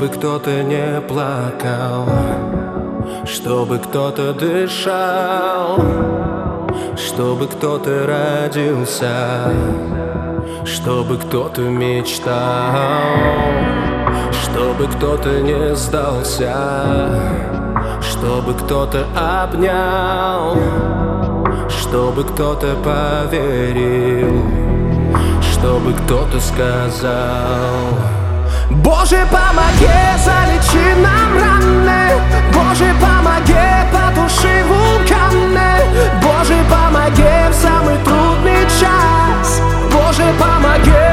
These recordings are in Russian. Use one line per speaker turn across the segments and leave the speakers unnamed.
Чтобы кто-то не плакал, чтобы кто-то дышал, чтобы кто-то родился, чтобы кто-то мечтал, чтобы кто-то не сдался, чтобы кто-то обнял, чтобы кто-то поверил, чтобы кто-то сказал: Боже, помоги, залечи нам раны, Боже, помоги, потуши вулканы, Боже, помоги в самый трудный час, Боже, помоги,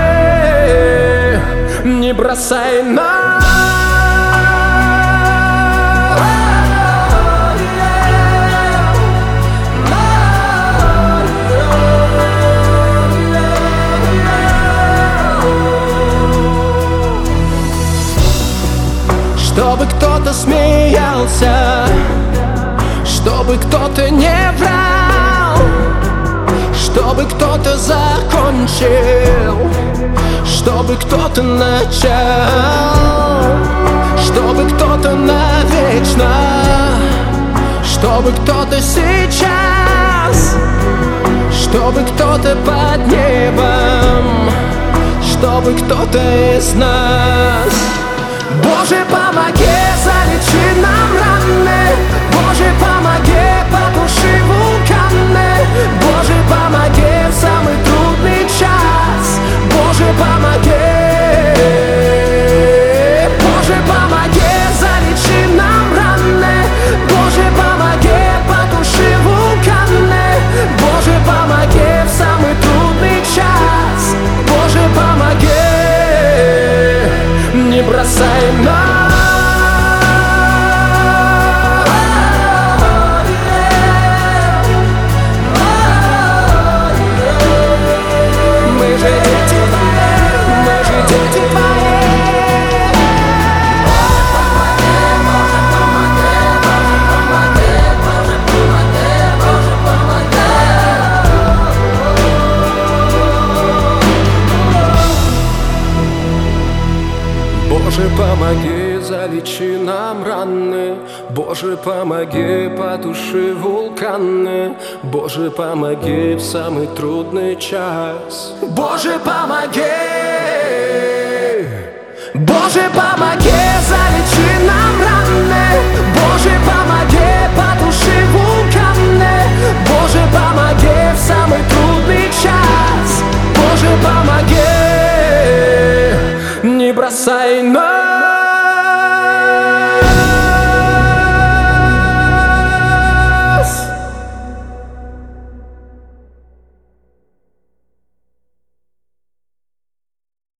не бросай нас. Чтобы кто-то смеялся, чтобы кто-то не врал, чтобы кто-то закончил, чтобы кто-то начал, чтобы кто-то навечно, чтобы кто-то сейчас, чтобы кто-то под небом, чтобы кто-то из нас. Боже, помоги, залечи нам раны, Боже, помоги, потуши вулканы, Боже, помоги в самый трудный час, Боже, помоги, Боже, помоги, залечи нам раны, Боже, помоги, потуши вулканы, Боже, помоги в самый трудный час, Боже, помоги, не бросай нас. Мы же дети твои. Боже, помоги, залечи нам раны, Боже, помоги, потуши вулканы, Боже, помоги в самый трудный час. Боже, помоги, Боже, помоги, залечи нам раны, Боже, помоги, потуши вулканы, Боже, помоги в самый трудный час, Боже, помоги, не бросай нас.